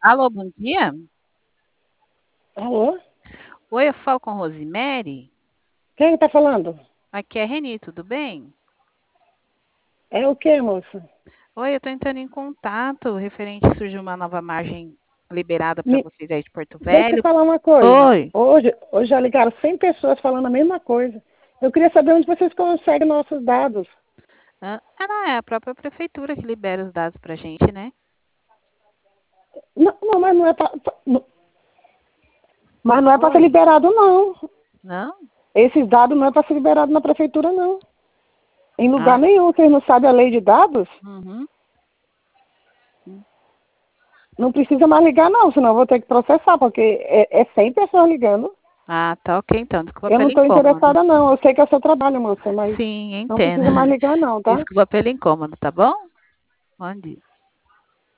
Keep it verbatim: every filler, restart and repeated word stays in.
Alô, bom dia. Alô? Oi, eu falo com Rosemary. Quem está falando? Aqui é Reni, tudo bem? É o quê, moça? Oi, eu estou entrando em contato referente surgiu uma nova margem liberada para Me... vocês aí de Porto Deixa eu Velho. falar uma coisa. Oi. Hoje, hoje já ligaram cem pessoas falando a mesma coisa. Eu queria saber onde vocês conseguem nossos dados. Ah, ah, não, é a própria prefeitura que libera os dados para a gente, né? Não, não, mas não é para mas não é para ser Oi. liberado, não. Não? Esses dados não é para ser liberado na prefeitura, não. Em lugar Ah, nenhum. Vocês não sabem a lei de dados? uhum. Não precisa mais ligar, não, senão eu vou ter que processar, porque é, é cem pessoas ligando. Ah, tá ok, então. Desculpa Eu não pelo estou incômodo. interessada, não. Eu sei que é o seu trabalho, moça, mas Sim, não entendo. precisa mais ligar, não, tá? Desculpa pelo incômodo, tá bom? Bom dia.